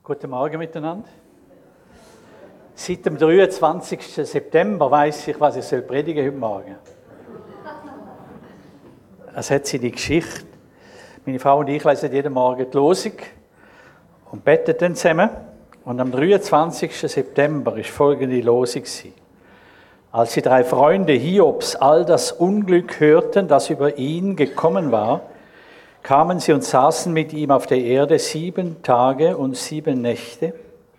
Guten Morgen miteinander. Seit dem 23. September weiss ich, was ich predigen soll heute Morgen. Es hat seine Geschichte. Meine Frau und ich lesen jeden Morgen die Losung und beten dann zusammen. Und am 23. September war folgende Losung. Als die 3 Freunde Hiobs all das Unglück hörten, das über ihn gekommen war, kamen sie und saßen mit ihm auf der Erde 7 Tage und 7 Nächte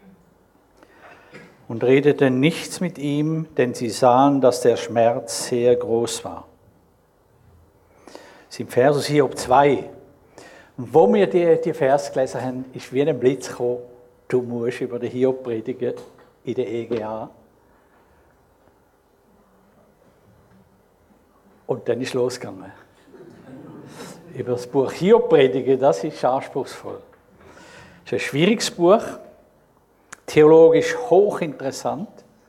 und redeten nichts mit ihm, denn sie sahen, dass der Schmerz sehr groß war. Das sind Vers Hiob 2. Und wo wir die Vers gelesen haben, ist wie ein Blitz gekommen, du musst über den Hiob predigen in der EGA. Und dann ist es losgegangen. Über das Buch Hiob predigen, das ist anspruchsvoll. Es ist ein schwieriges Buch, theologisch hochinteressant,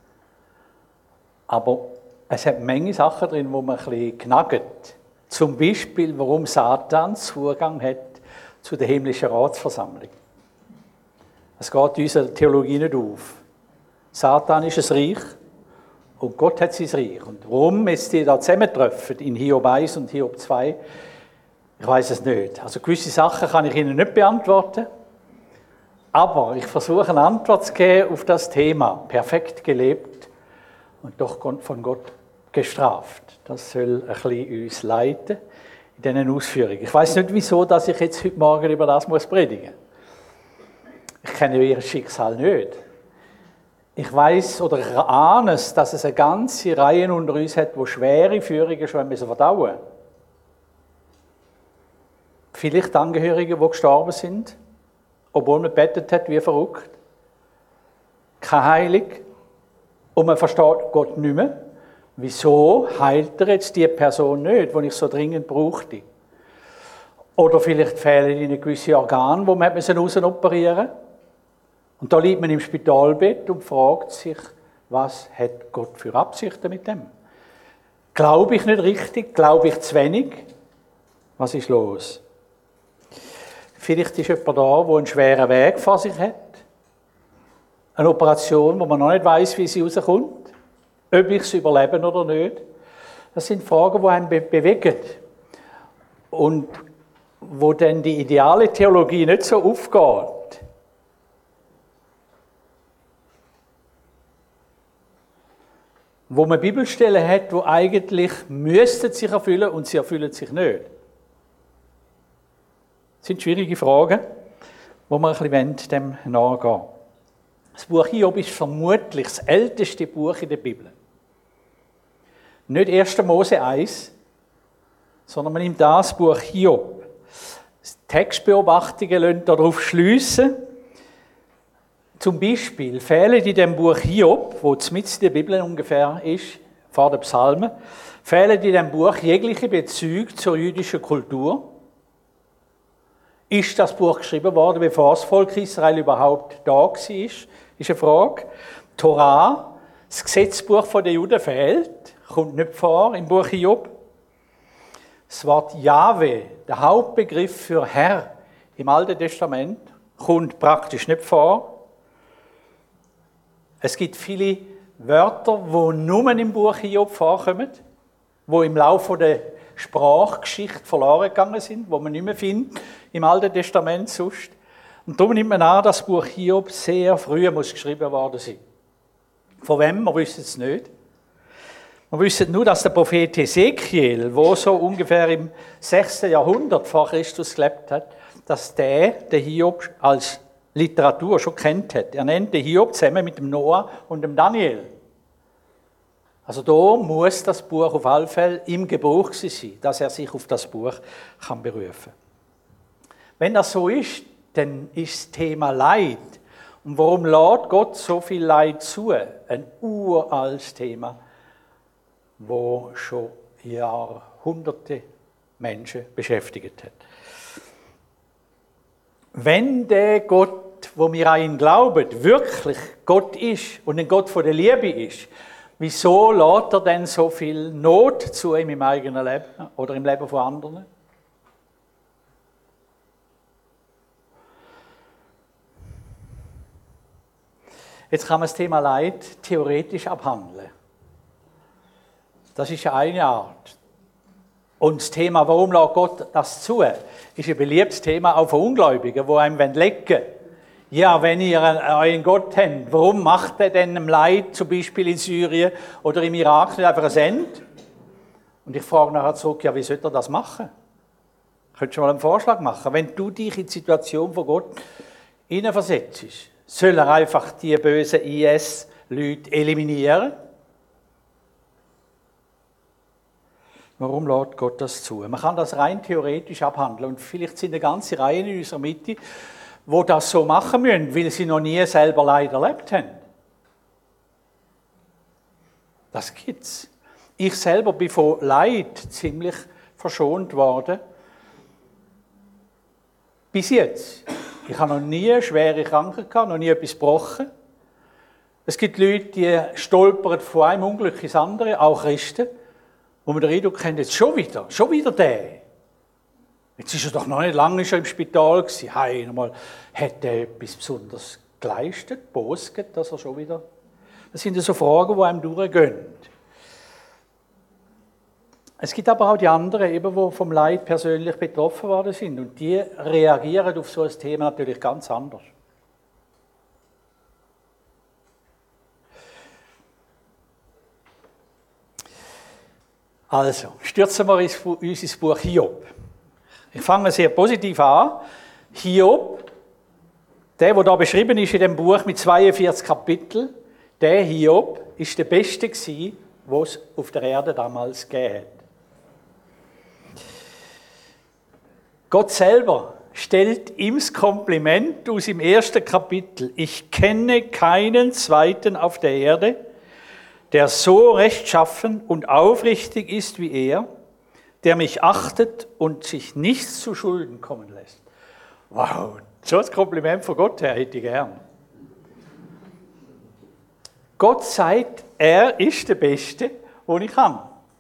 aber es hat eine Menge Sachen drin, wo man ein bisschen knackt. Zum Beispiel, warum Satan Zugang hat zu der himmlischen Ratsversammlung. Es geht in unserer Theologie nicht auf. Satan ist ein Reich und Gott hat sein Reich. Und warum jetzt die da zusammentreffen, in Hiob 1 und Hiob 2, ich weiß es nicht. Also gewisse Sachen kann ich Ihnen nicht beantworten, aber ich versuche eine Antwort zu geben auf das Thema. Perfekt gelebt und doch von Gott gestraft. Das soll ein bisschen uns leiten in diesen Ausführungen. Ich weiß nicht, wieso dass ich jetzt heute Morgen über das predigen muss. Ich kenne Ihr Schicksal nicht. Ich weiß oder ich ahne es, dass es eine ganze Reihe unter uns hat, die schwere Führungen schon verdauen müssen. Vielleicht Angehörige, die gestorben sind, obwohl man gebetet hat, wie verrückt. Keine Heilung. Und man versteht Gott nicht mehr. Wieso heilt er jetzt die Person nicht, die ich so dringend brauchte? Oder vielleicht fehlen ihnen gewisse Organe, die man raus operieren musste. Und da liegt man im Spitalbett und fragt sich, was hat Gott für Absichten mit dem? Glaube ich nicht richtig? Glaube ich zu wenig? Was ist los? Vielleicht ist jemand da, der einen schweren Weg vor sich hat. Eine Operation, wo man noch nicht weiss, wie sie rauskommt. Ob ich es überleben oder nicht. Das sind Fragen, die einen bewegen. Und wo dann die ideale Theologie nicht so aufgeht. Wo man Bibelstellen hat, die eigentlich müssten sich erfüllen und sie erfüllen sich nicht. Das sind schwierige Fragen, wo man ein bisschen dem nachgehen wollen. Das Buch Hiob ist vermutlich das älteste Buch in der Bibel. Nicht 1. Mose 1, sondern man nimmt das Buch Hiob. Textbeobachtungen lassen darauf schliessen. Zum Beispiel fehlen in dem Buch Hiob, wo mitten in der Bibel ungefähr ist, vor den Psalmen, fehlen in dem Buch jegliche Bezüge zur jüdischen Kultur. Ist das Buch geschrieben worden, bevor das Volk Israel überhaupt da war? Ist eine Frage. Torah, das Gesetzbuch der Juden fehlt, kommt nicht vor im Buch Hiob. Das Wort Jahwe, der Hauptbegriff für Herr im Alten Testament, kommt praktisch nicht vor. Es gibt viele Wörter, die nur im Buch Hiob vorkommen, die im Laufe der Sprachgeschichte verloren gegangen sind, die man nicht mehr findet im Alten Testament sonst. Und darum nimmt man an, dass das Buch Hiob sehr früh geschrieben worden sein. Von wem? Wir wissen es nicht. Wir wissen nur, dass der Prophet Hesekiel, der so ungefähr im 6. Jahrhundert vor Christus gelebt hat, dass der Hiob als Literatur schon kennt hat. Er nennt den Hiob zusammen mit dem Noah und dem Daniel. Also da muss das Buch auf alle Fälle im Gebrauch sein, dass er sich auf das Buch berufen kann. Wenn das so ist, dann ist das Thema Leid. Und warum lädt Gott so viel Leid zu? Ein uraltes Thema, wo schon Jahrhunderte Menschen beschäftigt hat. Wenn der Gott, wo wir an ihn glauben, wirklich Gott ist und ein Gott von der Liebe ist, wieso lässt er denn so viel Not zu ihm im eigenen Leben oder im Leben von anderen? Jetzt kann man das Thema Leid theoretisch abhandeln. Das ist ja eine Art. Und das Thema, warum lässt Gott das zu, ist ein beliebtes Thema auch von Ungläubigen, die einem lecken wollen. Ja, wenn ihr euren Gott habt, warum macht er denn im Leid, zum Beispiel in Syrien oder im Irak, nicht einfach ein Ende? Und ich frage nachher zurück, ja, wie sollte er das machen? Könntest du mal einen Vorschlag machen? Wenn du dich in die Situation von Gott hineinversetzt, soll er einfach die bösen IS-Leute eliminieren? Warum lässt Gott das zu? Man kann das rein theoretisch abhandeln und vielleicht sind eine ganze Reihe in unserer Mitte, die das so machen müssen, weil sie noch nie selber Leid erlebt haben. Das gibt's. Ich selber bin von Leid ziemlich verschont worden. Bis jetzt. Ich habe noch nie schwere Krankheit gehabt, noch nie etwas gebrochen. Es gibt Leute, die stolpern von einem Unglück ins andere, auch Christen, wo man den Eindruck haben, jetzt schon wieder der. Jetzt ist er doch noch nicht lange schon im Spital gewesen. Hey, nochmal, hat er etwas Besonderes geleistet, bosget, dass er schon wieder... Das sind so Fragen, die einem durchgehen. Es gibt aber auch die anderen, eben, die vom Leid persönlich betroffen worden sind. Und die reagieren auf so ein Thema natürlich ganz anders. Also, stürzen wir uns in unser Buch Hiob. Ich fange sehr positiv an. Hiob, der hier beschrieben ist in dem Buch mit 42 Kapiteln, der Hiob ist der Beste gewesen, den es auf der Erde damals gegeben hat. Gott selber stellt ihm das Kompliment aus dem ersten Kapitel. Ich kenne keinen zweiten auf der Erde, der so rechtschaffen und aufrichtig ist wie er, der mich achtet und sich nichts zu Schulden kommen lässt. Wow, so ein Kompliment von Gott her hätte ich gern. Gott sagt, er ist der Beste, den ich kann.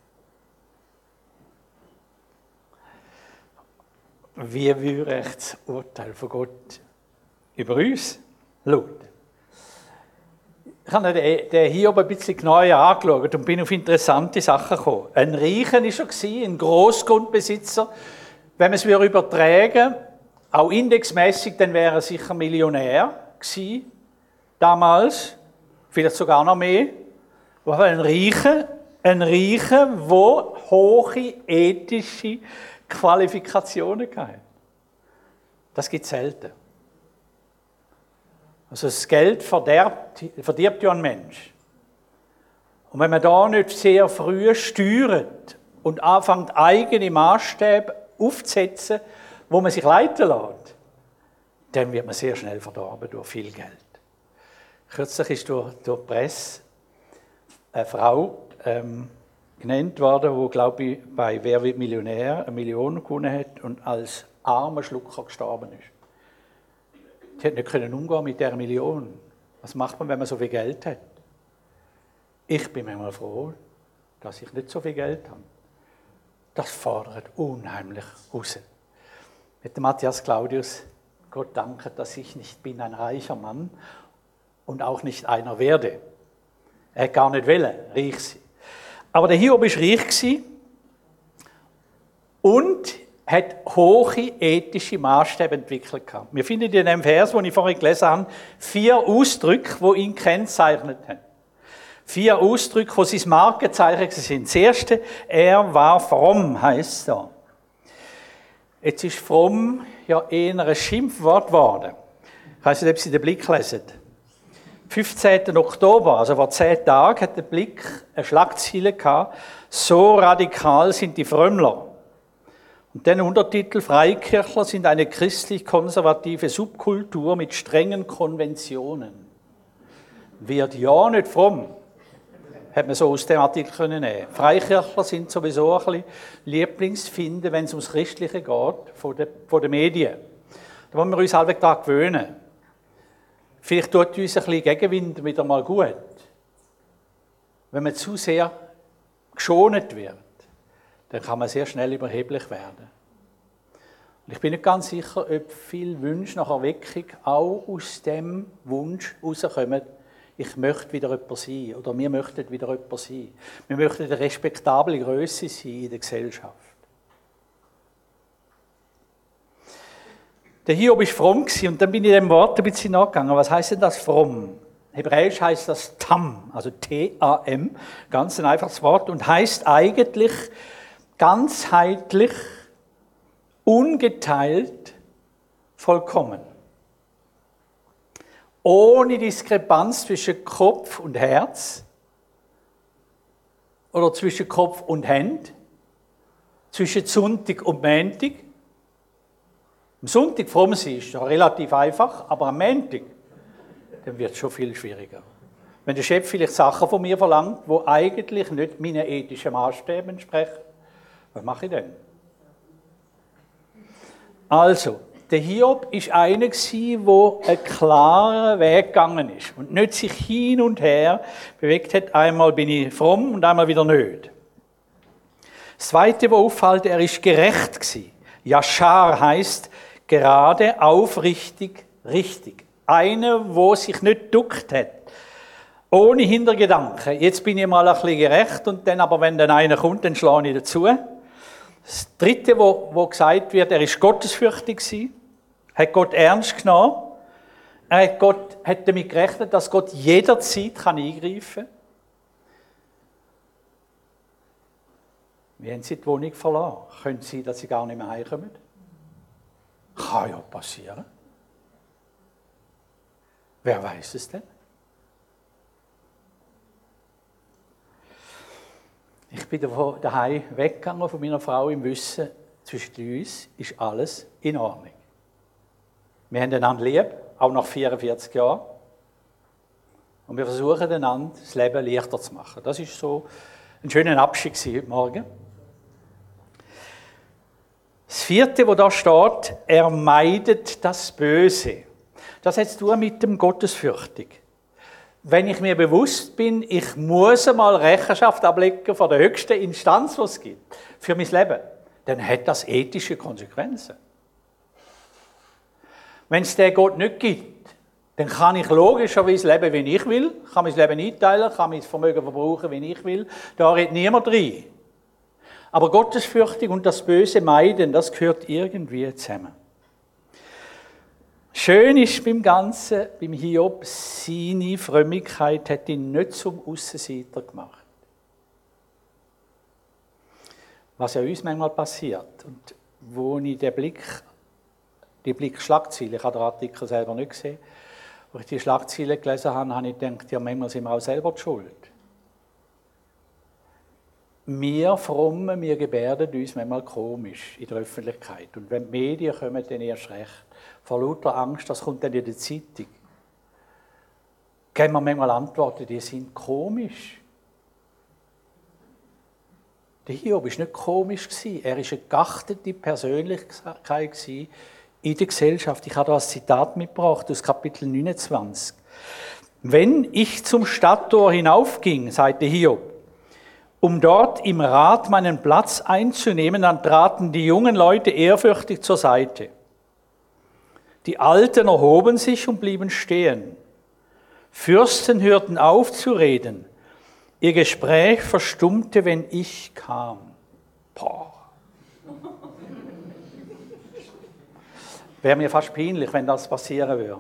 Wie würde ich das Urteil von Gott über uns lauten? Ich habe den Hiob ein bisschen genauer angeschaut und bin auf interessante Sachen gekommen. Ein Reicher war er, ein Grossgrundbesitzer. Wenn man es übertragen würde, auch indexmäßig, dann wäre er sicher Millionär gewesen, damals, vielleicht sogar noch mehr. Aber ein Reicher, der hohe ethische Qualifikationen hatte. Das gibt es selten. Also das Geld verdirbt ja ein Mensch. Und wenn man da nicht sehr früh steuert und anfängt, eigene Maßstäbe aufzusetzen, wo man sich leiten lässt, dann wird man sehr schnell verdorben durch viel Geld. Kürzlich ist durch die Presse eine Frau genannt worden, die, glaube ich, bei «Wer wird Millionär» 1 Million gewonnen hat und als armer Schlucker gestorben ist. Die hat nicht umgehen mit dieser Million. Was macht man, wenn man so viel Geld hat? Ich bin manchmal froh, dass ich nicht so viel Geld habe. Das fordert unheimlich raus. Mit dem Matthias Claudius, Gott danke, dass ich nicht bin ein reicher Mann und auch nicht einer werde. Er hat gar nicht wollen, reich sein. Aber der Hiob war reich und hat hohe ethische Maßstäbe entwickelt. Wir finden in dem Vers, den ich vorhin gelesen habe, 4 Ausdrücke, die ihn gekennzeichnet haben. 4 Ausdrücke, die sein Markenzeichen sind. Das erste, er war fromm, heisst es da. Jetzt ist fromm ja eher ein Schimpfwort geworden. Ich weiss nicht, ob Sie den Blick lesen. 15. Oktober, also vor 10 Tagen, hat der Blick eine Schlagzeile gehabt, so radikal sind die Frömmler. Und den Untertitel, Freikirchler sind eine christlich-konservative Subkultur mit strengen Konventionen. Wird ja nicht fromm, hat man so aus dem Artikel nehmen können. Freikirchler sind sowieso ein bisschen Lieblingsfinden, wenn es ums Christliche geht, von den Medien. Da wollen wir uns halbwegs daran gewöhnen. Vielleicht tut uns ein bisschen Gegenwind wieder mal gut. Wenn man zu sehr geschont wird, dann kann man sehr schnell überheblich werden. Und ich bin nicht ganz sicher, ob viele Wünsche nach Erweckung auch aus dem Wunsch herauskommen, ich möchte wieder jemand sein oder wir möchten wieder jemand sein. Wir möchten eine respektable Größe sein in der Gesellschaft. Der Hiob war fromm und dann bin ich dem Wort ein bisschen nachgegangen. Was heisst denn das fromm? Hebräisch heißt das Tam, also T-A-M, ganz ein einfaches Wort und heißt eigentlich ganzheitlich, ungeteilt, vollkommen. Ohne Diskrepanz zwischen Kopf und Herz oder zwischen Kopf und Hand, zwischen Sonntag und Montag. Am Sonntag fromm sein ist ja relativ einfach, aber am Montag, dann wird es schon viel schwieriger. Wenn der Chef vielleicht Sachen von mir verlangt, die eigentlich nicht meinen ethischen Maßstäben entsprechen, was mache ich denn? Also, der Hiob war einer, der einen klaren Weg gegangen ist und nicht sich hin und her bewegt hat. Einmal bin ich fromm und einmal wieder nicht. Das Zweite, was auffällt, er war gerecht. Yashar heisst gerade, aufrichtig, richtig. Einer, der sich nicht duckt hat. Ohne Hintergedanken. Jetzt bin ich mal ein bisschen gerecht und dann, aber wenn dann einer kommt, dann schlage ich dazu. Das Dritte, wo gesagt wird, er war gottesfürchtig, hat Gott ernst genommen. Er hat damit gerechnet, dass Gott jederzeit eingreifen kann. Wie haben sie die Wohnung verlassen? Könnte sein, dass sie gar nicht mehr heimkommen? Kann ja passieren. Wer weiß es denn? Ich bin daheim weggegangen von meiner Frau im Wissen, zwischen uns ist alles in Ordnung. Wir haben einander lieb, auch nach 44 Jahren. Und wir versuchen einander das Leben leichter zu machen. Das war so ein schöner Abschied heute Morgen. Das Vierte, wo da steht, er meidet das Böse. Das hat zu tun mit dem Gottesfürchtig. Wenn ich mir bewusst bin, ich muss einmal Rechenschaft ablegen von der höchsten Instanz, die es gibt, für mein Leben, dann hat das ethische Konsequenzen. Wenn es den Gott nicht gibt, dann kann ich logischerweise leben, wie ich will, kann mein Leben einteilen, kann mein Vermögen verbrauchen, wie ich will, da redet niemand rein. Aber Gottesfürchtig und das Böse meiden, das gehört irgendwie zusammen. Schön ist beim Ganzen, beim Hiob, seine Frömmigkeit hat ihn nicht zum Aussenseiter gemacht. Was ja uns manchmal passiert und wo ich die Blickschlagzeile, ich habe den Artikel selber nicht gesehen, wo ich die Schlagzeile gelesen habe, habe ich gedacht, ja, manchmal sind wir auch selber die Schuld. Wir Frommen, wir gebärden uns manchmal komisch in der Öffentlichkeit. Und wenn die Medien kommen, dann erst recht. Vor lauter Angst, das kommt dann in der Zeitung. Geben wir manchmal Antworten, die sind komisch. Der Hiob war nicht komisch. Er war eine geachtete Persönlichkeit in der Gesellschaft. Ich habe da ein Zitat mitgebracht aus Kapitel 29. Wenn ich zum Stadttor hinaufging, sagte Hiob, um dort im Rat meinen Platz einzunehmen, dann traten die jungen Leute ehrfürchtig zur Seite. Die Alten erhoben sich und blieben stehen. Fürsten hörten auf zu reden. Ihr Gespräch verstummte, wenn ich kam. Boah. Wäre mir fast peinlich, wenn das passieren würde.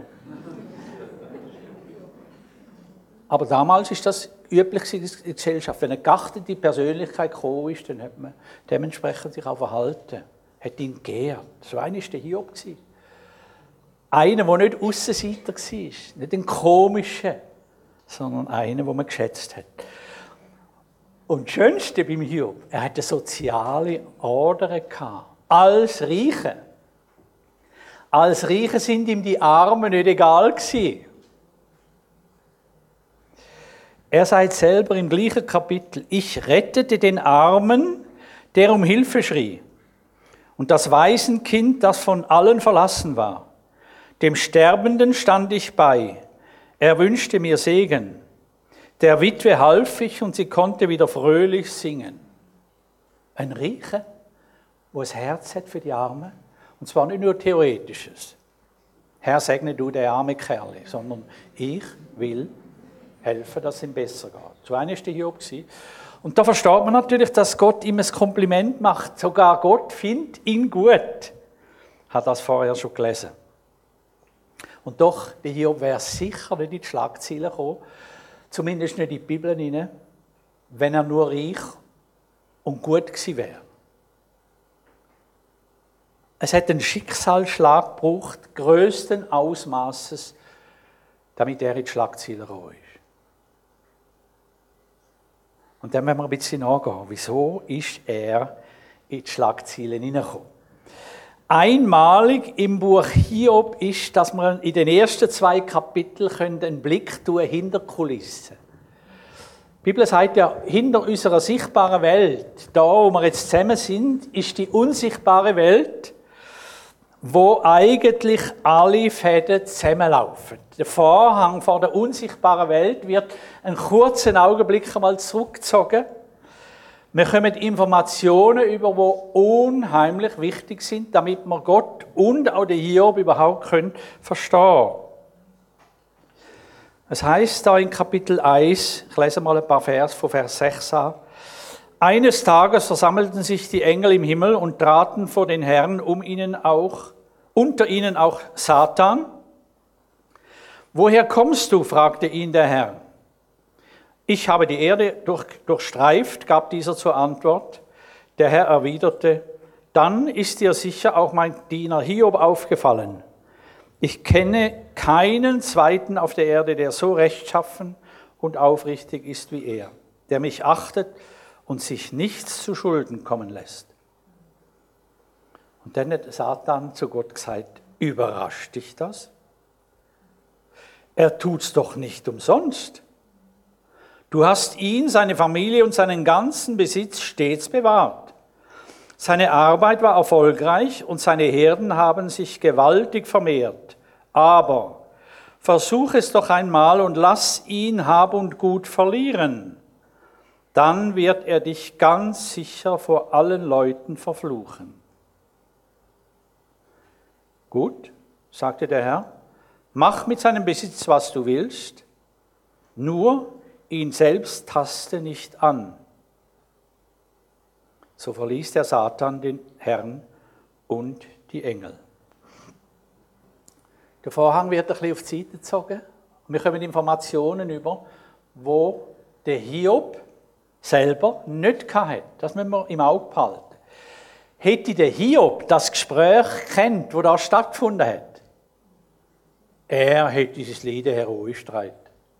Aber damals ist das üblich in der Gesellschaft. Wenn eine geachtete Persönlichkeit gekommen ist, dann hat man dementsprechend sich auch verhalten, hat ihn geehrt. So einer war der Hiob. Einer, der nicht Aussenseiter war, nicht ein komischer, sondern einer, den man geschätzt hat. Und das Schönste beim Hiob, er hatte eine soziale Order gehabt. Als Reiche. Als Reiche sind ihm die Armen nicht egal gewesen. Er sagt selber im gleichen Kapitel, ich rettete den Armen, der um Hilfe schrie, und das Waisenkind, das von allen verlassen war. Dem Sterbenden stand ich bei, er wünschte mir Segen. Der Witwe half ich und sie konnte wieder fröhlich singen. Ein Reicher, der ein Herz hat für die Armen, und zwar nicht nur Theoretisches. Herr, segne du den armen Kerl, sondern ich will helfen, dass es ihm besser geht. So einer war der Hiob. Und da versteht man natürlich, dass Gott ihm ein Kompliment macht. Sogar Gott findet ihn gut. Hat das vorher schon gelesen. Und doch, der Hiob wäre sicher nicht in die Schlagzeilen gekommen, zumindest nicht in die Bibel hinein, wenn er nur reich und gut gewesen wäre. Es hat einen Schicksalsschlag gebraucht, grössten Ausmaßes, damit er in die Schlagzeilen gekommen ist. Und dann werden wir ein bisschen nachgehen. Wieso ist er in die Schlagzeilen hineingekommen? Einmalig im Buch Hiob ist, dass wir in den ersten 2 Kapiteln einen Blick tun hinter die Kulissen. Die Bibel sagt ja, hinter unserer sichtbaren Welt, da wo wir jetzt zusammen sind, ist die unsichtbare Welt, wo eigentlich alle Fäden zusammenlaufen. Der Vorhang vor der unsichtbaren Welt wird einen kurzen Augenblick einmal zurückgezogen. Wir bekommen Informationen über, die unheimlich wichtig sind, damit wir Gott und auch den Hiob überhaupt verstehen können. Es heißt da in Kapitel 1, ich lese mal ein paar Vers von Vers 6 an. Eines Tages versammelten sich die Engel im Himmel und traten vor den Herrn, unter ihnen auch Satan. Woher kommst du? Fragte ihn der Herr. Ich habe die Erde durchstreift, gab dieser zur Antwort. Der Herr erwiderte, dann ist dir sicher auch mein Diener Hiob aufgefallen. Ich kenne keinen zweiten auf der Erde, der so rechtschaffen und aufrichtig ist wie er, der mich achtet und sich nichts zu Schulden kommen lässt. Und dann hat Satan zu Gott gesagt, überrascht dich das? Er tut's doch nicht umsonst. Du hast ihn, seine Familie und seinen ganzen Besitz stets bewahrt. Seine Arbeit war erfolgreich und seine Herden haben sich gewaltig vermehrt. Aber versuch es doch einmal und lass ihn Hab und Gut verlieren. Dann wird er dich ganz sicher vor allen Leuten verfluchen. Gut, sagte der Herr, mach mit seinem Besitz, was du willst, nur ihn selbst taste nicht an. So verließ der Satan den Herrn und die Engel. Der Vorhang wird ein bisschen auf die Seite gezogen. Wir bekommen Informationen über, wo der Hiob selber nicht hatte. Das müssen wir im Auge behalten. Hätte der Hiob das Gespräch kennt, das da stattgefunden hat, er hätte dieses Lied heroisch getragen.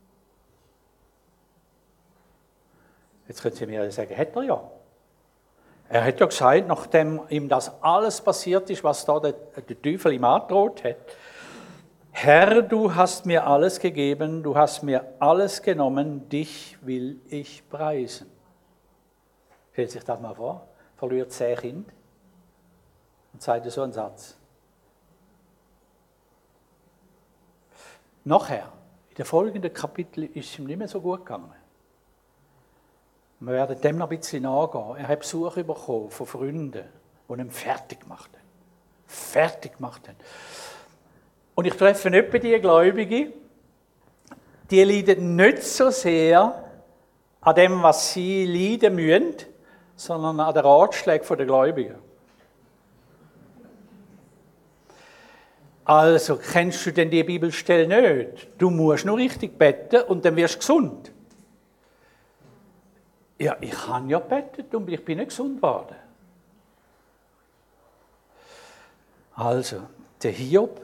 Jetzt können Sie mir sagen, hat er ja. Er hat ja gesagt, nachdem ihm das alles passiert ist, was da der Teufel ihm angedroht hat, Herr, du hast mir alles gegeben, du hast mir alles genommen, dich will ich preisen. Stellt sich das mal vor, verliert 10 Kinder und sagt so einen Satz. Nachher, in den folgenden Kapiteln, ist es ihm nicht mehr so gut gegangen. Wir werden dem noch ein bisschen nachgehen. Er hat Besuch bekommen von Freunden, die ihn fertig gemacht haben. Und ich treffe nicht bei die Gläubigen, die leiden nicht so sehr an dem, was sie leiden müssen, sondern an den Ratschlägen der Gläubigen. Also, kennst du denn die Bibelstelle nicht? Du musst nur richtig beten und dann wirst du gesund. Ja, ich habe ja gebetet und ich bin nicht gesund geworden. Also, der Hiob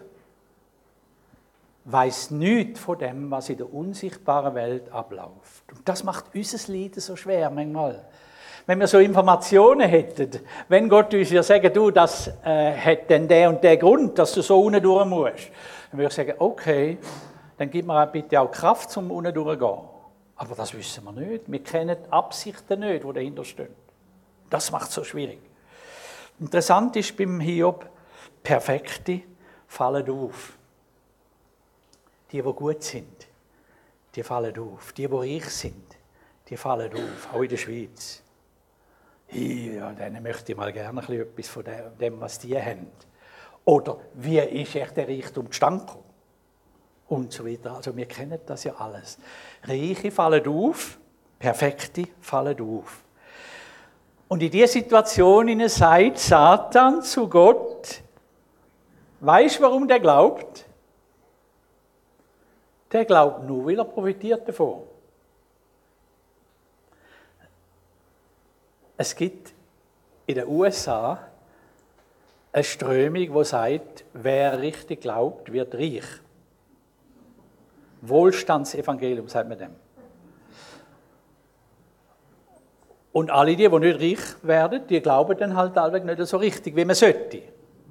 weiss nichts von dem, was in der unsichtbaren Welt abläuft. Und das macht unser Leiden so schwer manchmal. Wenn wir so Informationen hätten, wenn Gott uns ja sagen, du, das hat denn der und der Grund, dass du so unten durch musst, dann würde ich sagen, okay, dann gib mir bitte auch Kraft, um unten durchzugehen. Aber das wissen wir nicht. Wir kennen die Absichten nicht, die dahinter stehen. Das macht es so schwierig. Interessant ist beim Hiob, Perfekte fallen auf. Die gut sind, die fallen auf. Die reich sind, die fallen auf. Auch in der Schweiz. Ja, denen möchte ich mal gerne etwas von dem, was die haben. Oder wie ist echt der Reichtum zustande gekommen? und so weiter. Also wir kennen das ja alles. Reiche fallen auf, Perfekte fallen auf. Und in dieser Situation sagt Satan zu Gott, weisst du, warum der glaubt? Der glaubt nur, weil er profitiert davon. Es gibt in den USA eine Strömung, die sagt, wer richtig glaubt, wird reich. Wohlstandsevangelium, sagt man dem. Und alle die nicht reich werden, die glauben dann halt allweg nicht so richtig, wie man sollte.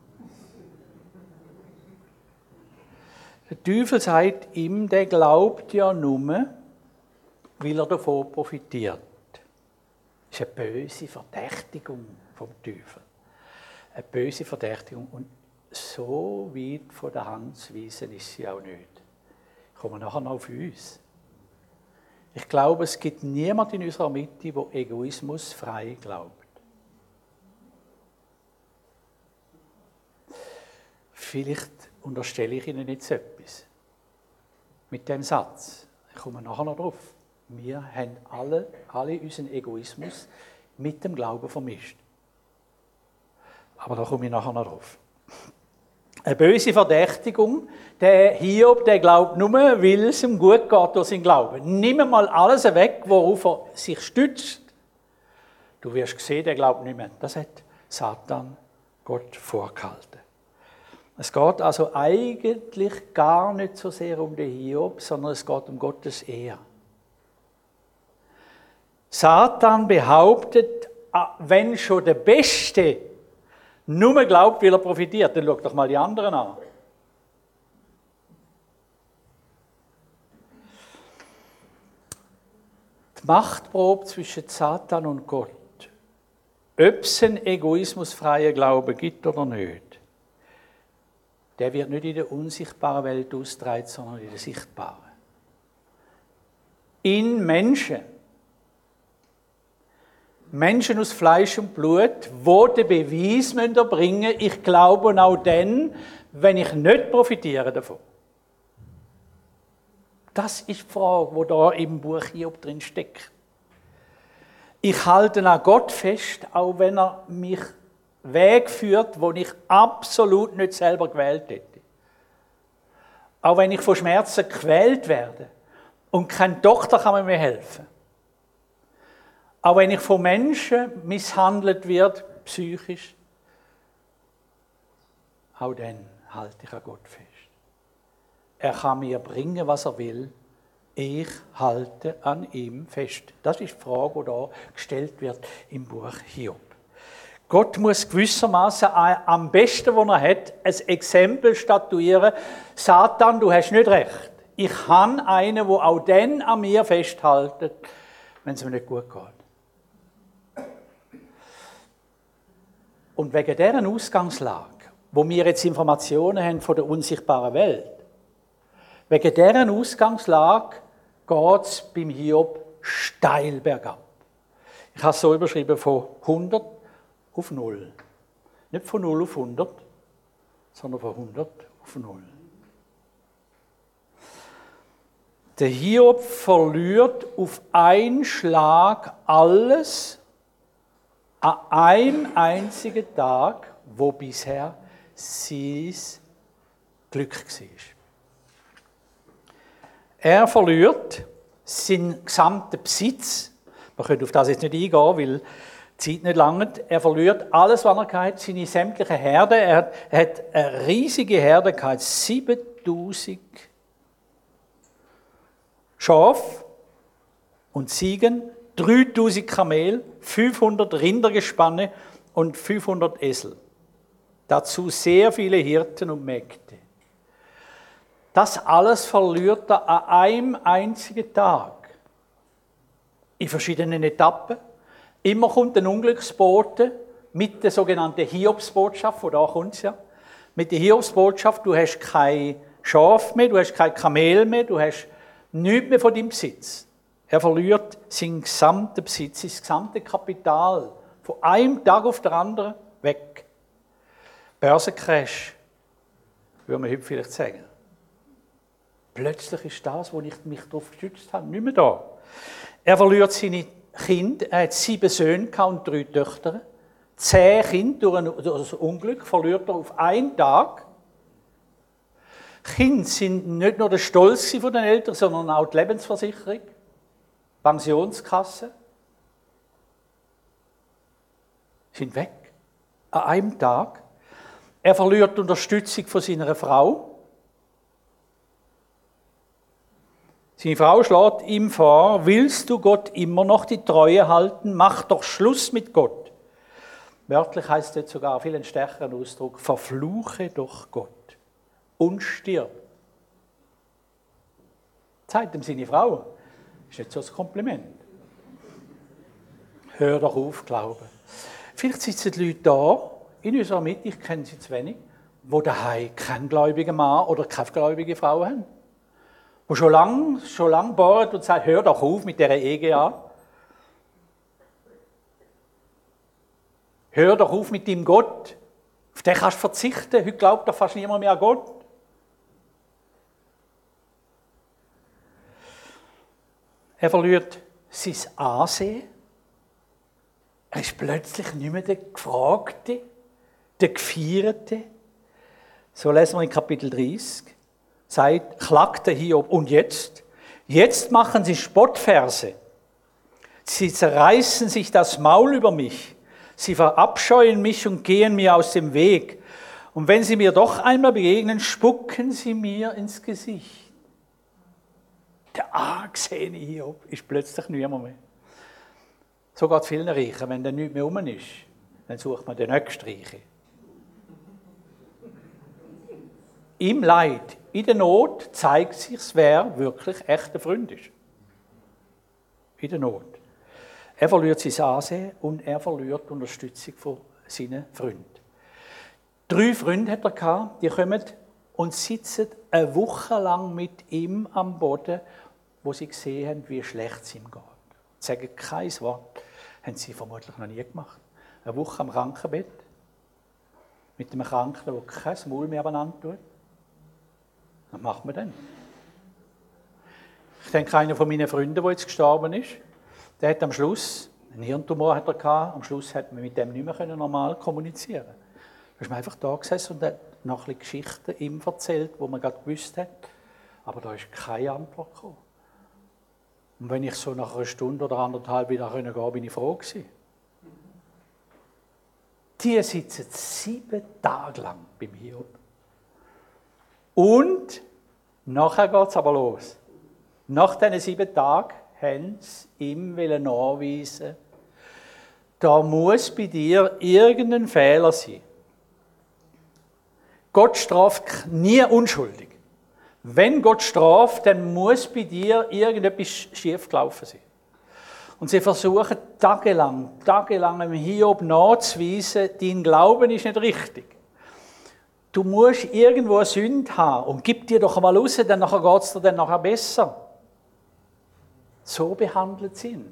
Der Teufel sagt ihm, der glaubt ja nur, weil er davon profitiert. Das ist eine böse Verdächtigung vom Teufel. Eine böse Verdächtigung. Und so weit von der Hand zu weisen ist sie auch nicht. Ich komme nachher noch auf uns. Ich glaube, es gibt niemanden in unserer Mitte, der Egoismus frei glaubt. Vielleicht unterstelle ich Ihnen jetzt etwas mit dem Satz. Ich komme nachher noch drauf. Wir haben alle unseren Egoismus mit dem Glauben vermischt. Aber da komme ich nachher noch drauf. Eine böse Verdächtigung, der Hiob, der glaubt nur, weil es ihm gut geht durch seinen Glauben. Nimm mal alles weg, worauf er sich stützt. Du wirst sehen, der glaubt nicht mehr. Das hat Satan Gott vorgehalten. Es geht also eigentlich gar nicht so sehr um den Hiob, sondern es geht um Gottes Ehre. Satan behauptet, wenn schon der Beste nur glaubt, weil er profitiert, dann schau doch mal die anderen an. Die Machtprobe zwischen Satan und Gott, ob es einen egoismusfreien Glauben gibt oder nicht, der wird nicht in der unsichtbaren Welt ausgetragen, sondern in der sichtbaren. In Menschen. Menschen aus Fleisch und Blut, wo den Beweis erbringen müssen, ich glaube auch dann, wenn ich nicht profitiere davon. Das ist die Frage, die da im Buch Hiob drin steckt. Ich halte an Gott fest, auch wenn er mich Weg führt, wo ich absolut nicht selber gewählt hätte. Auch wenn ich von Schmerzen gequält werde und kein Doktor kann mir helfen. Auch wenn ich von Menschen misshandelt werde, psychisch, auch dann halte ich an Gott fest. Er kann mir bringen, was er will. Ich halte an ihm fest. Das ist die Frage, die da gestellt wird im Buch Hiob. Gott muss gewissermaßen am besten, was er hat, ein Exempel statuieren. Satan, du hast nicht recht. Ich habe einen, der auch dann an mir festhält, wenn es mir nicht gut geht. Und wegen dieser Ausgangslage, wo wir jetzt Informationen haben von der unsichtbaren Welt, wegen dieser Ausgangslage geht es beim Hiob steil bergab. Ich habe es so überschrieben, von 100 auf 0. Nicht von 0 auf 100, sondern von 100 auf 0. Der Hiob verliert auf einen Schlag alles an einem einzigen Tag, wo bisher sein Glück war. Er verliert seinen gesamten Besitz. Man könnte auf das jetzt nicht eingehen, weil die Zeit nicht langt. Er verliert alles, was er hat, seine sämtlichen Herden. Er hat eine riesige Herde gehabt, 7000 Schafe und Ziegen, 3000 Kamel, 500 Rindergespanne und 500 Esel. Dazu sehr viele Hirten und Mägde. Das alles verliert er an einem einzigen Tag. In verschiedenen Etappen. Immer kommt ein Unglücksbote mit der sogenannten Hiobsbotschaft, von da kommt es ja. Mit der Hiobsbotschaft, du hast kein Schaf mehr, du hast kein Kamel mehr, du hast nichts mehr von deinem Besitz. Er verliert seinen gesamten Besitz, sein gesamtes Kapital. Von einem Tag auf den anderen weg. Börsencrash, würde man heute vielleicht sagen. Plötzlich ist das, wo ich mich darauf gestützt habe, nicht mehr da. Er verliert seine Kinder. Er hat 7 Söhne und 3 Töchter. 10 Kinder durch ein Unglück verliert er auf einen Tag. Kinder sind nicht nur der Stolz von den Eltern, sondern auch die Lebensversicherung, Pensionskasse. Sind weg. An einem Tag. Er verliert die Unterstützung von seiner Frau. Seine Frau schlägt ihm vor, willst du Gott immer noch die Treue halten, mach doch Schluss mit Gott. Wörtlich heißt es sogar viel einen stärkeren Ausdruck, verfluche doch Gott und stirb. Zeigt ihm seine Frau. Ist nicht so ein Kompliment. Hör doch auf, Glauben. Vielleicht sitzen die Leute da, in unserer Mitte, ich kenne sie zu wenig, die daheim keinen gläubigen Mann oder keine gläubige Frau haben. Die schon lange bohren und sagen, hör doch auf mit dieser EGA. Hör doch auf mit deinem Gott. Auf den kannst du verzichten. Heute glaubt doch fast niemand mehr an Gott. Er verliert sein Ansehen. Er ist plötzlich nicht mehr der Gefragte, der Gefeierte. So lesen wir in Kapitel 30. Klagte Hiob. Und jetzt? Jetzt machen sie Spottverse. Sie zerreißen sich das Maul über mich. Sie verabscheuen mich und gehen mir aus dem Weg. Und wenn sie mir doch einmal begegnen, spucken sie mir ins Gesicht. Der angesehene Hiob ist plötzlich niemand mehr. So geht es vielen Reichen. Wenn der nichts mehr rum ist, dann sucht man den nächsten Reichen. Im Leid, in der Not zeigt sich, wer wirklich echter Freund ist. In der Not. Er verliert sein Ansehen und er verliert die Unterstützung von seinen Freunden. 3 Freunde hat er gehabt, die kommen und sitzen eine Woche lang mit ihm am Boden, wo sie gesehen haben, wie schlecht es ihm geht. Sie sagen kein Wort, haben sie vermutlich noch nie gemacht. Eine Woche am Krankenbett, mit einem Kranken, der kein Maul mehr aneinander tut. Was macht man denn? Ich denke, einer von meinen Freunden, der jetzt gestorben ist, der hat am Schluss, einen Hirntumor hat er gehabt, am Schluss hat man mit dem nicht mehr normal kommunizieren können. Da ist man einfach da gesessen und hat noch ein bisschen Geschichten ihm erzählt, wo man gerade gewusst hat, aber da ist keine Antwort gekommen. Und wenn ich so nach einer Stunde oder 1,5 wieder gehen konnte, bin ich froh gewesen. Die sitzen 7 Tage lang beim Hiob. Und nachher geht es aber los. Nach diesen 7 Tagen haben sie ihm nachweisen, da muss bei dir irgendein Fehler sein. Gott straft nie unschuldig. Wenn Gott straft, dann muss bei dir irgendetwas schiefgelaufen sein. Und sie versuchen tagelang dem Hiob nachzuweisen, dein Glauben ist nicht richtig. Du musst irgendwo eine Sünde haben und gib dir doch einmal raus, dann geht es dir dann nachher besser. So behandelt sie ihn.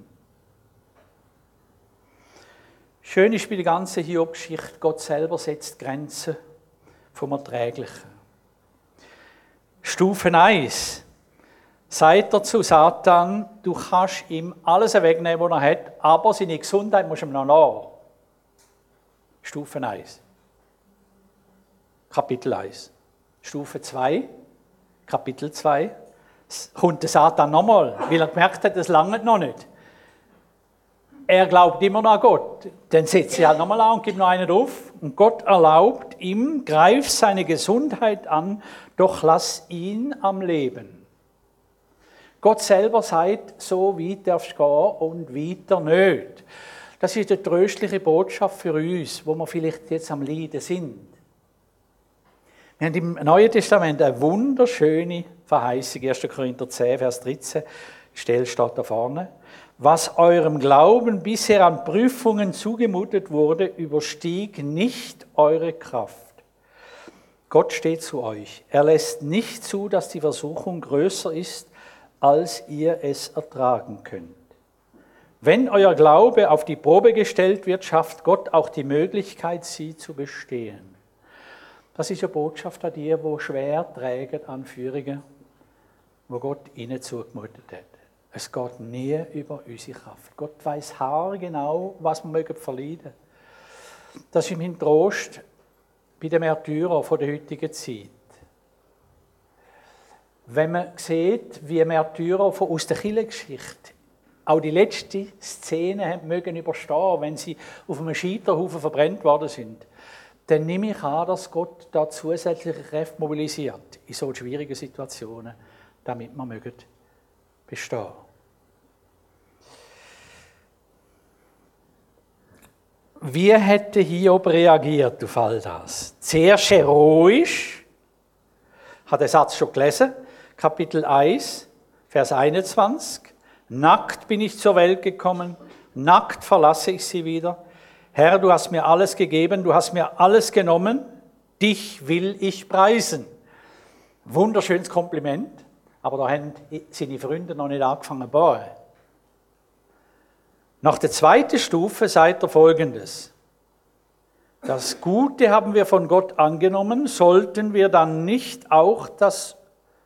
Schön ist bei der ganzen Hiob-Geschichte, Gott selber setzt Grenzen vom Erträglichen. Stufe 1. Sagt er zu Satan, du kannst ihm alles wegnehmen, was er hat, aber seine Gesundheit musst du ihm noch nach. Stufe 1. Kapitel 1. Stufe 2. Kapitel 2. Kommt der Satan nochmal, weil er gemerkt hat, das langt noch nicht. Er glaubt immer noch an Gott. Dann setzt er halt nochmal an und gibt noch einen drauf. Und Gott erlaubt ihm, greift seine Gesundheit an, doch lass ihn am Leben. Gott selber sagt, so weit darfst du gehen und weiter nicht. Das ist eine tröstliche Botschaft für uns, wo wir vielleicht jetzt am Leiden sind. Wir haben im Neuen Testament eine wunderschöne Verheißung, 1. Korinther 10, Vers 13, Stelle steht da vorne. Was eurem Glauben bisher an Prüfungen zugemutet wurde, überstieg nicht eure Kraft. Gott steht zu euch. Er lässt nicht zu, dass die Versuchung größer ist, als ihr es ertragen könnt. Wenn euer Glaube auf die Probe gestellt wird, schafft Gott auch die Möglichkeit, sie zu bestehen. Das ist eine Botschaft an die schwer tragen an Führungen, wo Gott ihnen zugemutet hat. Es geht nie über unsere Kraft. Gott weiss haargenau, was wir verleiden mögen. Das ist mein Trost bei den Märtyrern der heutigen Zeit. Wenn man sieht, wie Märtyrer aus der Kirchengeschichte auch die letzte Szene mögen überstehen, wenn sie auf einem Scheiterhaufen verbrannt worden sind, dann nehme ich an, dass Gott da zusätzliche Kräfte mobilisiert in so schwierigen Situationen, damit wir bestehen mögen. Wie hätte Hiob reagiert auf all das? Zuerst heroisch, hat den Satz schon gelesen, Kapitel 1, Vers 21. Nackt bin ich zur Welt gekommen, nackt verlasse ich sie wieder. Herr, du hast mir alles gegeben, du hast mir alles genommen, dich will ich preisen. Wunderschönes Kompliment, aber da haben seine Freunde noch nicht angefangen zu bauen. Nach der zweiten Stufe sagt er Folgendes. Das Gute haben wir von Gott angenommen, sollten wir dann nicht auch das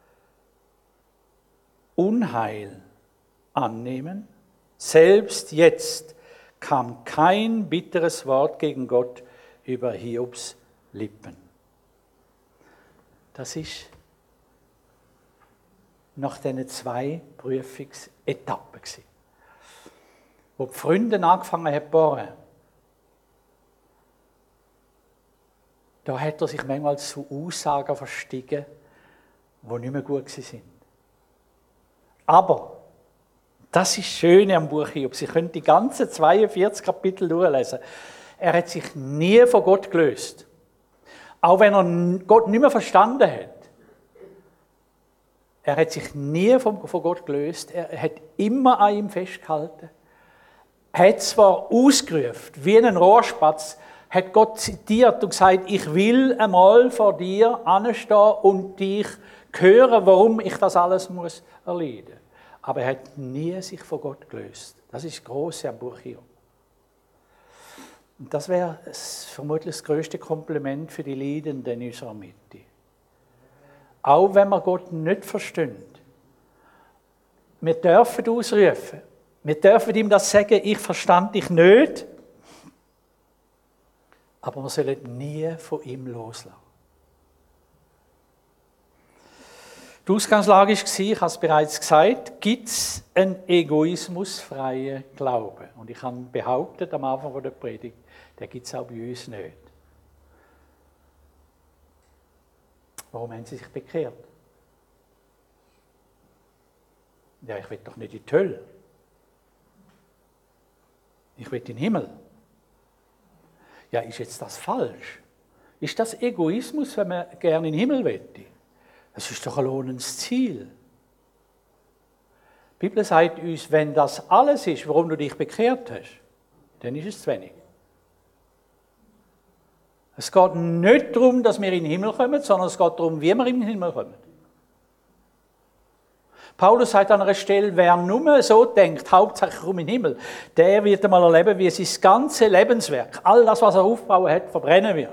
Unheil annehmen? Selbst jetzt kam kein bitteres Wort gegen Gott über Hiobs Lippen. Das ist nach diesen 2 Prüfungsetappen gewesen. Wo die Freunde angefangen haben zu bohren, da hat er sich manchmal zu Aussagen verstiegen, die nicht mehr gut waren. Aber das ist das Schöne am Buch Hiob. Sie können die ganzen 42 Kapitel durchlesen. Er hat sich nie von Gott gelöst. Auch wenn er Gott nicht mehr verstanden hat. Er hat sich nie von Gott gelöst. Er hat immer an ihm festgehalten. Er hat zwar ausgerufen, wie ein Rohrspatz, hat Gott zitiert und gesagt, ich will einmal vor dir anstehen und dich hören, warum ich das alles muss erleiden. Aber er hat nie sich von Gott gelöst. Das ist das Grosse am Buch Hiob. Und das wäre vermutlich das größte Kompliment für die Leidenden in unserer Mitte. Auch wenn wir Gott nicht verstehen. Wir dürfen ausrufen. Wir dürfen ihm das sagen, ich verstand dich nicht. Aber wir sollen nie von ihm loslassen. Die Ausgangslage war, ich habe es bereits gesagt, gibt es einen egoismusfreien Glauben? Und ich habe behauptet am Anfang der Predigt, den gibt es auch bei uns nicht. Warum haben sie sich bekehrt? Ja, ich will doch nicht in die Hölle. Ich will in den Himmel. Ja, ist jetzt das falsch? Ist das Egoismus, wenn man gerne in den Himmel will? Das ist doch ein lohnendes Ziel. Die Bibel sagt uns, wenn das alles ist, warum du dich bekehrt hast, dann ist es zu wenig. Es geht nicht darum, dass wir in den Himmel kommen, sondern es geht darum, wie wir in den Himmel kommen. Paulus sagt an einer Stelle, wer nur so denkt, hauptsächlich um den Himmel, der wird einmal erleben, wie sein ganzes Lebenswerk, all das, was er aufgebaut hat, verbrennen wird.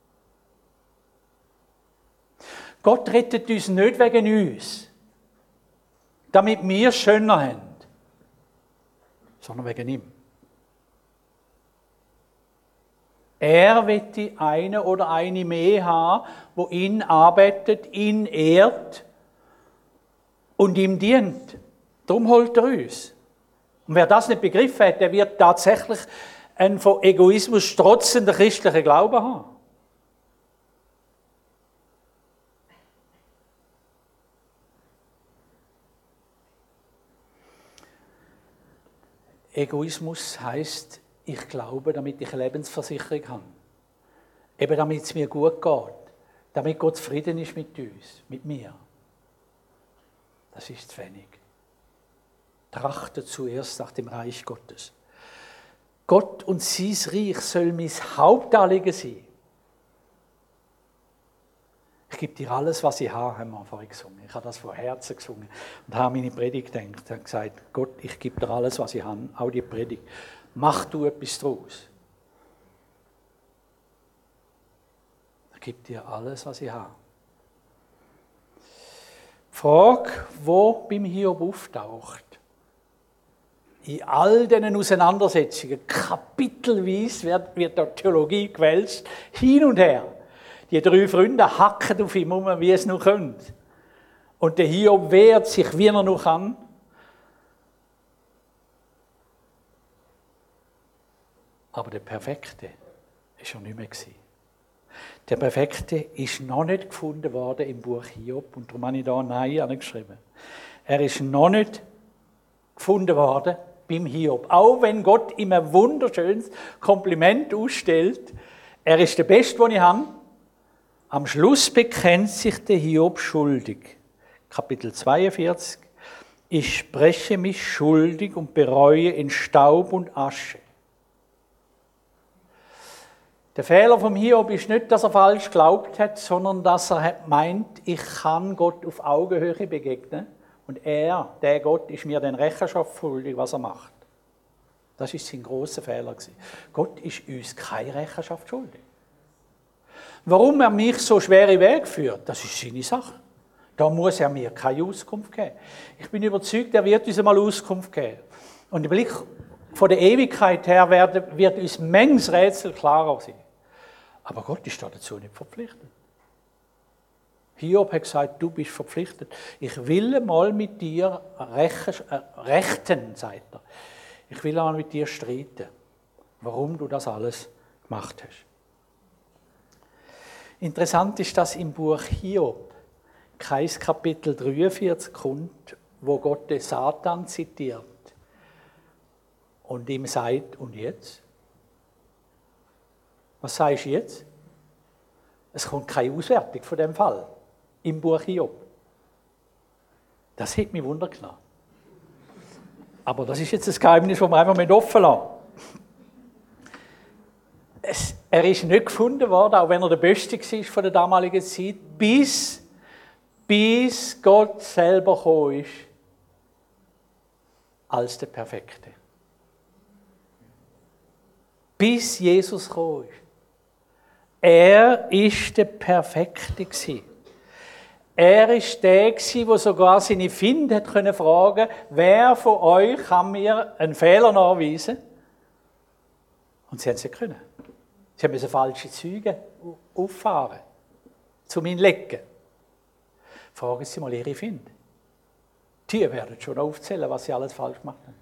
Gott rettet uns nicht wegen uns, damit wir es schöner haben, sondern wegen ihm. Er wird die eine oder eine mehr haben, wo ihn arbeitet, ihn ehrt und ihm dient. Darum holt er uns. Und wer das nicht begriffen hat, der wird tatsächlich einen von Egoismus strotzenden christlichen Glauben haben. Egoismus heisst, ich glaube, damit ich eine Lebensversicherung habe. Eben damit es mir gut geht. Damit Gott zufrieden ist mit uns, mit mir. Das ist zu wenig. Trachte zuerst nach dem Reich Gottes. Gott und sein Reich soll mein Hauptanliegen sein. Ich gebe dir alles, was ich habe, haben wir vorhin gesungen. Ich habe das von Herzen gesungen und habe meine Predigt gedacht. Ich habe gesagt, Gott, ich gebe dir alles, was ich habe, auch die Predigt. Mach du etwas draus. Ich gebe dir alles, was ich habe. Die Frage, wo beim Hiob auftaucht. In all diesen Auseinandersetzungen, kapitelweise wird da Theologie gewälzt, hin und her. Die 3 Freunde hacken auf ihm um, wie es nur können. Und der Hiob wehrt sich, wie er noch kann. Aber der Perfekte ist er nicht mehr gewesen. Der Perfekte ist noch nicht gefunden worden im Buch Hiob. Und darum habe ich da Nein angeschrieben. Er ist noch nicht gefunden worden beim Hiob. Auch wenn Gott ihm ein wunderschönes Kompliment ausstellt. Er ist der Beste, den ich habe. Am Schluss bekennt sich der Hiob schuldig. Kapitel 42. Ich spreche mich schuldig und bereue in Staub und Asche. Der Fehler vom Hiob ist nicht, dass er falsch geglaubt hat, sondern dass er meint, ich kann Gott auf Augenhöhe begegnen und er, der Gott, ist mir den Rechenschaft schuldig, was er macht. Das ist sein grosser Fehler gewesen. Gott ist uns keine Rechenschaft schuldig. Warum er mich so schwere Wege führt, das ist seine Sache. Da muss er mir keine Auskunft geben. Ich bin überzeugt, er wird uns einmal Auskunft geben. Und der Blick von der Ewigkeit her wird uns manches Rätsel klarer sein. Aber Gott ist dazu nicht verpflichtet. Hiob hat gesagt, du bist verpflichtet. Ich will mal mit dir rechten, sagt er. Ich will mal mit dir streiten, warum du das alles gemacht hast. Interessant ist, dass im Buch Hiob kein Kapitel 43 kommt, wo Gott den Satan zitiert und ihm sagt, und jetzt? Was sagst du jetzt? Es kommt keine Auswertung von dem Fall im Buch Hiob. Das hat mich Wunder genommen. Aber das ist jetzt das Geheimnis, das wir einfach offen lassen. Er ist nicht gefunden worden, auch wenn er der Beste war von der damaligen Zeit, bis Gott selber gekommen ist als der Perfekte. Bis Jesus gekommen ist. Er ist der Perfekte gewesen. Er ist der gewesen, der sogar seine Finde fragen konnte, wer von euch kann mir einen Fehler nachweisen? Und sie haben es nicht können. Sie müssen falsche Züge auffahren, um ihn zu legen. Fragen Sie mal Ihre Finde. Die werden schon aufzählen, was sie alles falsch gemacht haben.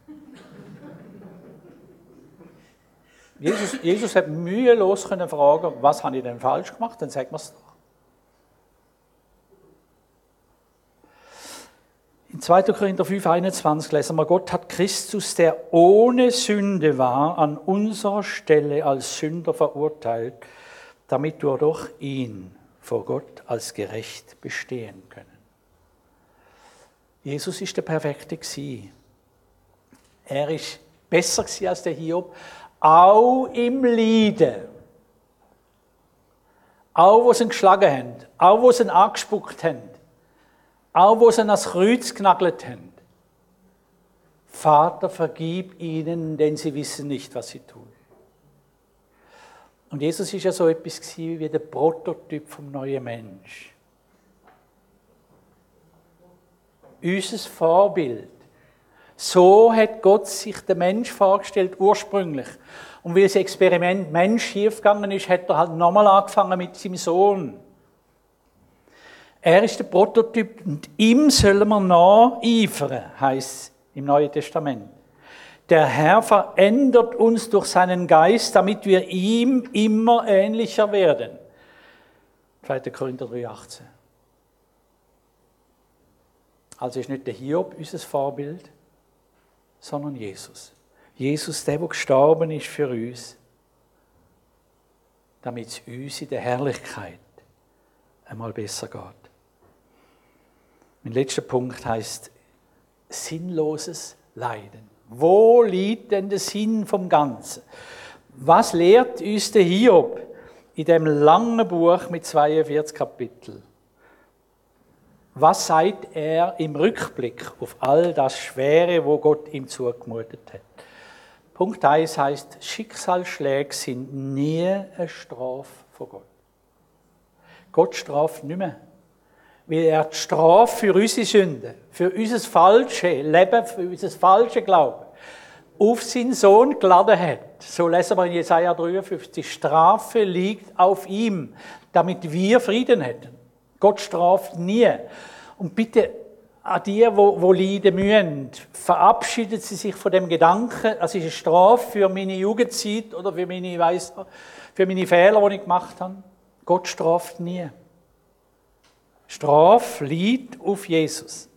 Jesus hat mühelos fragen, was habe ich denn falsch gemacht? Dann sagt man es doch. In 2. Korinther 5,21 lesen wir, Gott hat Christus, der ohne Sünde war, an unserer Stelle als Sünder verurteilt, damit wir durch ihn vor Gott als gerecht bestehen können. Jesus ist der Perfekte gewesen. Er ist besser gewesen als der Hiob, auch im Leiden. Auch wo sie ihn geschlagen haben, auch wo sie ihn angespuckt haben, auch wo sie ihn ans Kreuz genagelt haben. Vater, vergib ihnen, denn sie wissen nicht, was sie tun. Und Jesus ist ja so etwas gewesen wie der Prototyp vom neuen Mensch. Unser Vorbild. So hat Gott sich den Mensch vorgestellt, ursprünglich. Und weil das Experiment Mensch schiefgegangen ist, hat er halt nochmal angefangen mit seinem Sohn. Er ist der Prototyp und ihm sollen wir nacheifern, heisst es im Neuen Testament. Der Herr verändert uns durch seinen Geist, damit wir ihm immer ähnlicher werden. 2. Korinther 3,18. Also ist nicht der Hiob unser Vorbild, sondern Jesus. Jesus, der gestorben ist für uns, damit es uns in der Herrlichkeit einmal besser geht. Mein letzter Punkt heisst sinnloses Leiden. Wo liegt denn der Sinn vom Ganzen? Was lehrt uns der Hiob in dem langen Buch mit 42 Kapiteln? Was sagt er im Rückblick auf all das Schwere, wo Gott ihm zugemutet hat? Punkt 1 heisst, Schicksalsschläge sind nie eine Strafe von Gott. Gott straft nicht mehr, weil er die Strafe für unsere Sünden, für unser falsches Leben, für unser falsches Glauben auf seinen Sohn geladen hat. So lesen wir in Jesaja 53, die Strafe liegt auf ihm, damit wir Frieden hätten. Gott straft nie. Und bitte an die leiden müssen, verabschieden Sie sich von dem Gedanken, es ist eine Strafe für meine Jugendzeit oder für meine Fehler, die ich gemacht habe. Gott straft nie. Strafe liegt auf Jesus.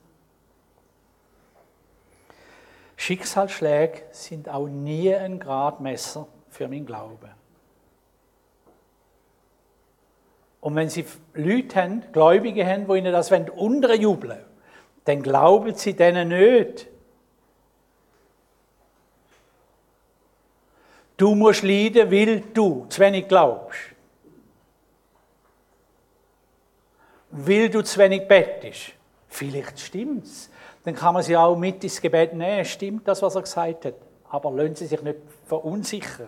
Schicksalsschläge sind auch nie ein Gradmesser für meinen Glauben. Und wenn Sie Leute haben, Gläubige haben, die Ihnen das unterjubeln wollen, dann glauben Sie denen nicht. Du musst leiden, weil du zu wenig glaubst. Weil du zu wenig bettest. Vielleicht stimmt's. Dann kann man sie auch mit ins Gebet nehmen. Stimmt das, was er gesagt hat? Aber lassen Sie sich nicht verunsichern.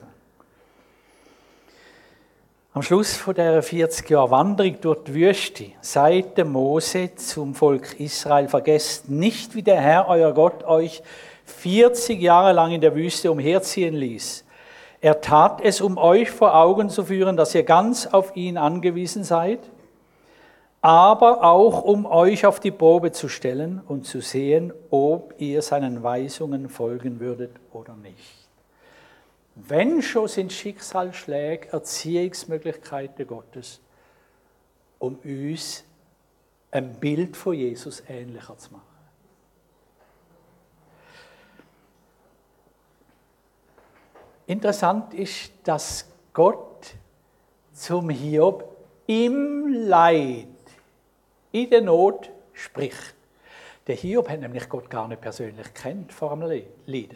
Am Schluss von dieser 40 Jahre Wanderung durch die Wüste sagte Mose zum Volk Israel: Vergesst nicht, wie der Herr, euer Gott, euch 40 Jahre lang in der Wüste umherziehen ließ. Er tat es, um euch vor Augen zu führen, dass ihr ganz auf ihn angewiesen seid, aber auch um euch auf die Probe zu stellen und zu sehen, ob ihr seinen Weisungen folgen würdet oder nicht. Wenn schon, sind Schicksalsschläge Erziehungsmöglichkeiten Gottes, um uns ein Bild von Jesus ähnlicher zu machen. Interessant ist, dass Gott zum Hiob im Leid, in der Not spricht. Der Hiob hat nämlich Gott gar nicht persönlich kennt vor dem Leiden.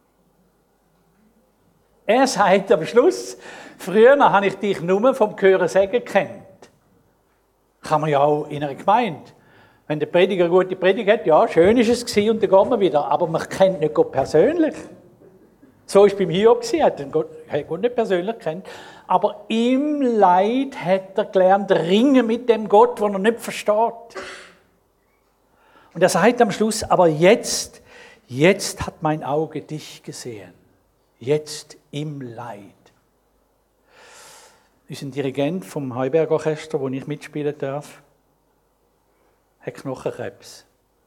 Er sagt am Schluss, früher habe ich dich nur vom Hören sagen gekannt. Kann man ja auch in einer Gemeinde. Wenn der Prediger eine gute Predigt hat, ja, schön ist es gewesen und dann geht man wieder. Aber man kennt nicht Gott persönlich. So war es beim Hiob, er hat Gott nicht persönlich kennt. Aber im Leid hat er gelernt, ringen mit dem Gott, den er nicht versteht. Und er sagt am Schluss, aber jetzt hat mein Auge dich gesehen. Jetzt im Leid. Unser Dirigent vom Heuberger Orchester, wo ich mitspielen darf, hat Knochenkrebs.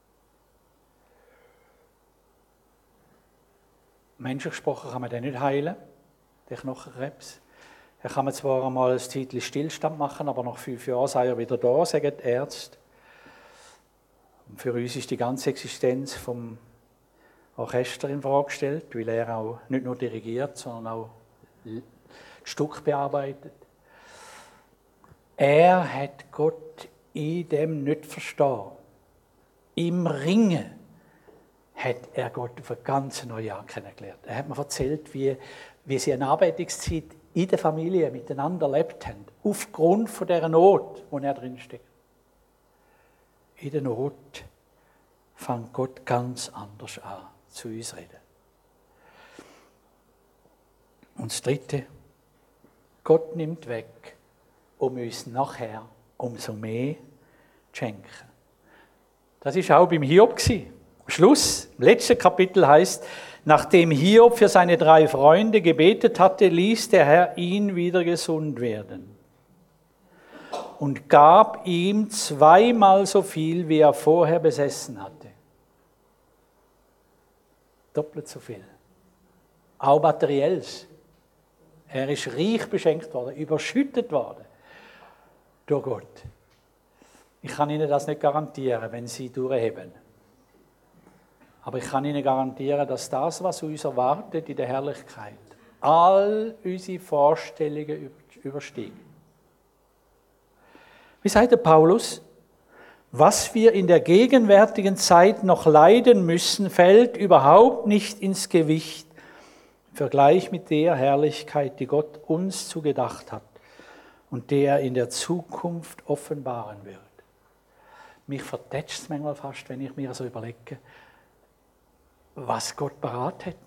Menschlich gesprochen kann man den nicht heilen, den Knochenkrebs. Da kann man zwar einmal ein Zeitchen Stillstand machen, aber nach 5 Jahren sei er wieder da, sagen die Ärzte. Und für uns ist die ganze Existenz vom Orchester in Frage gestellt, weil er auch nicht nur dirigiert, sondern auch das Stück bearbeitet. Er hat Gott in dem nicht verstanden. Im Ringen hat er Gott auf ein ganz neues Jahr kennengelernt. Er hat mir erzählt, wie sie eine Arbeitungszeit in der Familie miteinander erlebt haben, aufgrund von dieser Not, wo er drinsteckt. In der Not fängt Gott ganz anders an, zu uns reden. Und das Dritte, Gott nimmt weg, um uns nachher umso mehr zu schenken. Das war auch beim Hiob. Am Schluss, im letzten Kapitel heißt, nachdem Hiob für seine 3 Freunde gebetet hatte, ließ der Herr ihn wieder gesund werden und gab ihm 2-mal so viel, wie er vorher besessen hatte. Doppelt so viel. Auch materielles. Er ist reich beschenkt worden, überschüttet worden durch Gott. Ich kann Ihnen das nicht garantieren, wenn Sie durchheben. Aber ich kann Ihnen garantieren, dass das, was uns erwartet in der Herrlichkeit, all unsere Vorstellungen übersteigt. Wie sagt der Paulus? Was wir in der gegenwärtigen Zeit noch leiden müssen, fällt überhaupt nicht ins Gewicht im Vergleich mit der Herrlichkeit, die Gott uns zugedacht hat und die er in der Zukunft offenbaren wird. Mich vertätscht es manchmal fast, wenn ich mir so überlege, was Gott parat hat.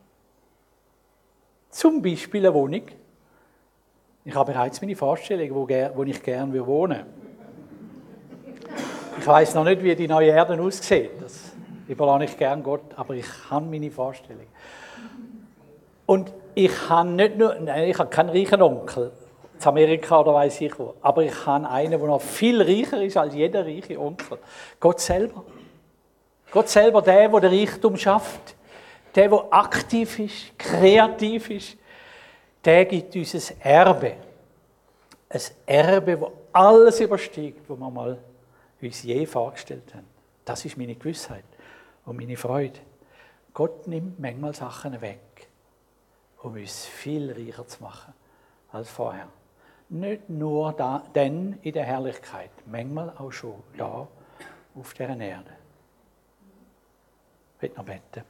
Zum Beispiel eine Wohnung. Ich habe bereits meine Vorstellung, wo ich gerne wohnen würde. weiß noch nicht, wie die neue Erde aussieht. Das überlasse ich gern Gott, aber ich habe meine Vorstellung. Und ich habe ich habe keinen reichen Onkel in Amerika oder weiß ich wo, aber ich habe einen, der noch viel reicher ist als jeder reiche Onkel. Gott selber. Gott selber, der den Reichtum schafft, der aktiv ist, kreativ ist, der gibt uns ein Erbe. Ein Erbe, das alles übersteigt, was wir mal uns je vorgestellt haben. Das ist meine Gewissheit und meine Freude. Gott nimmt manchmal Sachen weg, um uns viel reicher zu machen als vorher. Nicht nur dann in der Herrlichkeit, manchmal auch schon da auf dieser Erde. Ich will noch beten.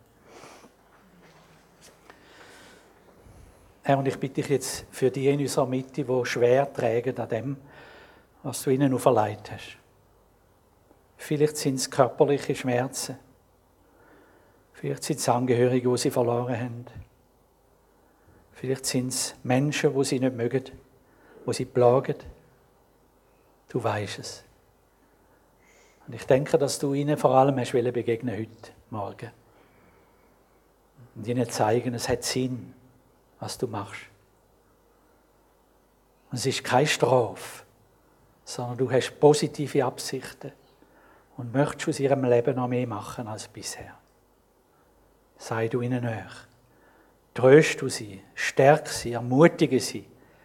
Herr, und ich bitte dich jetzt für die in unserer Mitte, die schwer tragen an dem, was du ihnen auferlegt hast. Vielleicht sind es körperliche Schmerzen. Vielleicht sind es Angehörige, die sie verloren haben. Vielleicht sind es Menschen, die sie nicht mögen, die sie plagen. Du weisst es. Und ich denke, dass du ihnen vor allem hast begegnen heute Morgen. Und ihnen zeigen, es hat Sinn, was du machst. Und es ist keine Strafe, sondern du hast positive Absichten und möchtest aus ihrem Leben noch mehr machen als bisher. Sei du ihnen nahe. Tröst du sie, stärk sie, ermutige sie.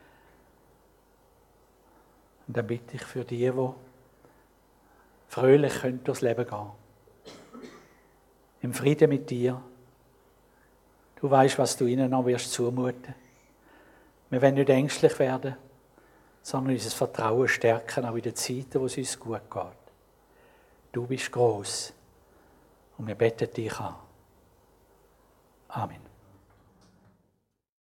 Und dann bitte ich für die fröhlich durchs Leben gehen. Im Frieden mit dir. Du weißt, was du ihnen noch wirst zumuten. Wir wollen nicht ängstlich werden, sondern unser Vertrauen stärken, auch in den Zeiten, wo es uns gut geht. Du bist gross und wir beten dich an. Amen.